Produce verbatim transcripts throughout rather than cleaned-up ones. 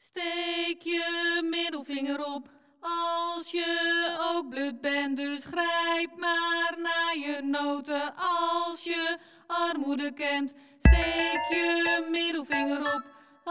Steek je middelvinger op als je ook blut bent. Dus grijp maar naar je noten als je armoede kent. Steek je middelvinger op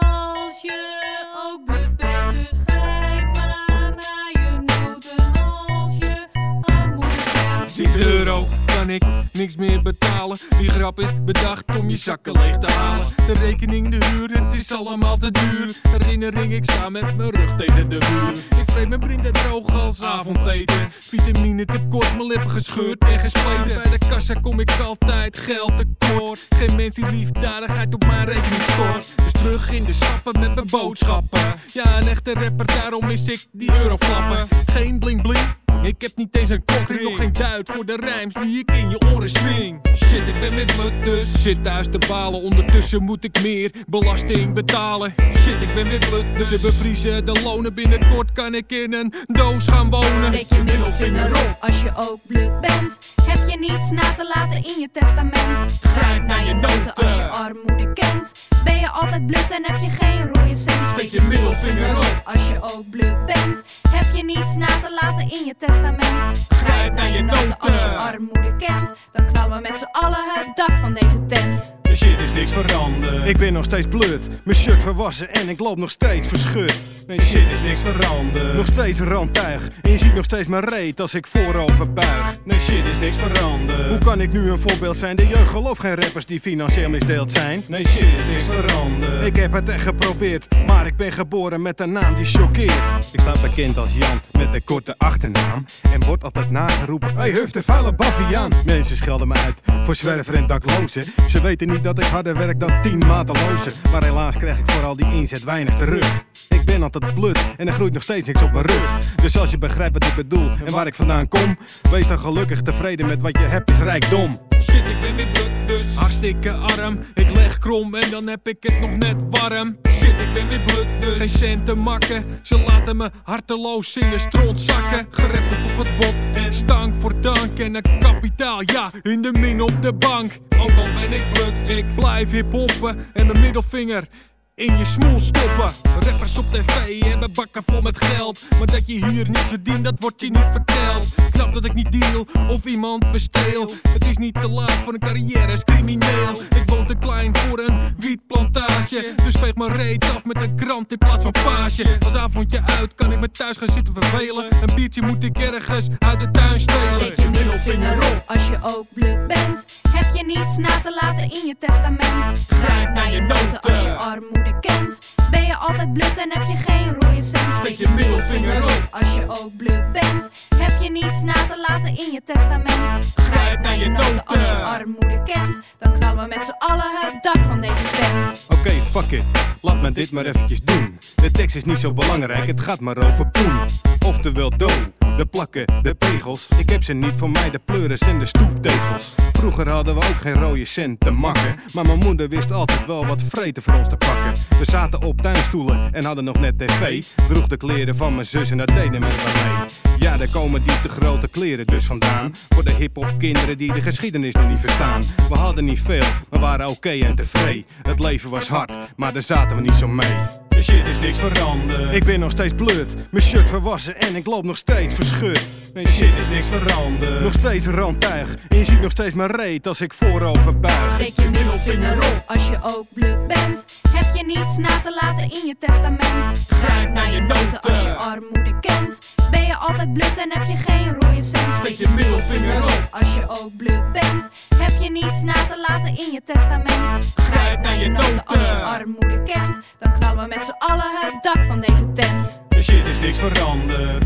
als je ook blut bent. Dus grijp maar naar je noten als je armoede kent. zes euro kan ik niks meer betalen. Die grap is bedacht om je zakken leeg te halen. De rekening, de huur, het is allemaal te duur. Herinnering, ik sta met mijn rug tegen de muur. Ik vreet mijn vrienden droog als avondeten. Vitamine tekort, mijn lippen gescheurd en gespleten. Bij de kassa kom ik altijd geld tekort. Geen mens die liefdadigheid op mijn rekening stort. Dus terug in de stappen met mijn boodschappen. Ja, een echte rapper, daarom mis ik die euroflappen. Geen bling bling, ik heb niet eens een kokring. Nog geen duit voor de rijms die ik in je oren swing. Shit, ik ben met me dus zit thuis te balen. Ondertussen moet ik meer belasting betalen. Shit, ik ben met me dus ze bevriezen de lonen. Binnenkort kan ik in een doos gaan wonen. Steek je middelvinger op als je ook blut bent. Heb je niets na te laten in je testament. Grijp naar je noten als je armoede kent. Ben je altijd blut en heb je geen rode cent. Steek je middelvinger op als je ook blut bent. Heb je niets na te laten in je testament. Grijp naar je noten als je armoede kent. Dan knallen we met z'n allen het dak van deze tent. De shit is niks veranderd. Ik ben nog steeds blut, mijn shirt verwassen en ik loop nog steeds verschut. Nee, shit is niks veranderd. Nog steeds een randtuig en je ziet nog steeds mijn reet als ik voorover buig. Nee, shit is niks veranderd. Hoe kan ik nu een voorbeeld zijn? De jeugd gelooft geen rappers die financieel misdeeld zijn. Nee, shit is niks veranderd. Ik heb het echt geprobeerd, maar ik ben geboren met een naam die choqueert. Ik sta bekend als Jan met een korte achternaam en word altijd nageroepen: hey, huf de vuile baviaan. Mensen schelden me uit voor zwerver en daklozen. Ze weten niet dat ik harder werk dan tien matelozen. Maar helaas krijg ik voor al die inzet weinig terug. Ik ben altijd blut en er groeit nog steeds niks op mijn rug. Dus als je begrijpt wat ik bedoel en waar ik vandaan kom, wees dan gelukkig tevreden met wat je hebt is rijkdom. Shit, ik ben weer blut dus hartstikke arm. Ik leg krom en dan heb ik het nog net warm. Shit, ik ben weer blut dus geen cent te makken. Ze laten me harteloos in de stront zakken. Gerept op het bot en stank voor dank. En een kapitaal, ja, in de min op de bank. Ook al ben ik blut, ik blijf hip-hoppen. En mijn middelvinger in je smoel stoppen. Rappers op tv hebben bakken vol met geld. Maar dat je hier niet verdient, dat wordt je niet verteld. Knap dat ik niet deal of iemand besteel. Het is niet te laat voor een carrière als crimineel. Ik woon te klein voor een wietplantage. Dus veeg mijn reet af met een krant in plaats van page. Als avondje uit kan ik me thuis gaan zitten vervelen. Een biertje moet ik ergens uit de tuin stelen. Steek je middelvinger op als je ook blut bent. Heb je niets na te laten in je testament. Grijp naar je noten als je armoede kent. Ben je altijd blut en heb je geen rode cent. Steek je middelvinger op als je ook blut bent. Heb je niets na te laten in je testament. Grijp naar je noten als je armoede kent. Dan knallen we met z'n allen het dak van deze tent. Oké, okay, fuck it, laat me dit maar eventjes doen. De tekst is niet zo belangrijk, het gaat maar over poen. Oftewel dough, de plakken, de pegels. Ik heb ze niet, voor mij de pleuris en de stoeptegels. Vroeger hadden we ook geen rode cent te makken. Maar mijn moeder wist altijd wel wat vreten voor ons te pakken. We zaten op tuinstoelen en hadden nog net tv. Droeg de kleren van mijn zus en dat deden met me mee. Ja, daar komen die te grote kleren dus vandaan. Voor de hiphop kinderen die de geschiedenis nog niet verstaan. We hadden niet veel, maar waren oké okay en tevreden. Het leven was hard, maar daar zaten we niet zo mee. De shit is niks veranderd. Ik ben nog steeds blut, mijn shirt verwassen en ik loop nog steeds verschut. Nee, shit is niks veranderd. Nog steeds een randtuig en je ziet nog steeds mijn reet als ik voorover buig. Steek je middelvinger op als je ook blut bent. Heb je niets na te laten in je testament. Grijp naar je noten als je armoede kent. Ben je altijd blut en heb je geen rode cent. Steek je middelvinger op als je ook blut bent. Heb je niets na te laten in je testament. Grijp naar je noten als je armoede kent. Dan knallen we met z'n allen het dak van deze tent. De shit is niks veranderd.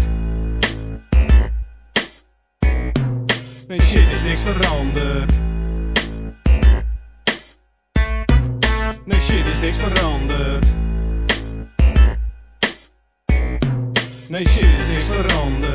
Nee, shit is niks veranderd. Nee, shit is niks veranderd. Nee, shit is niks veranderd.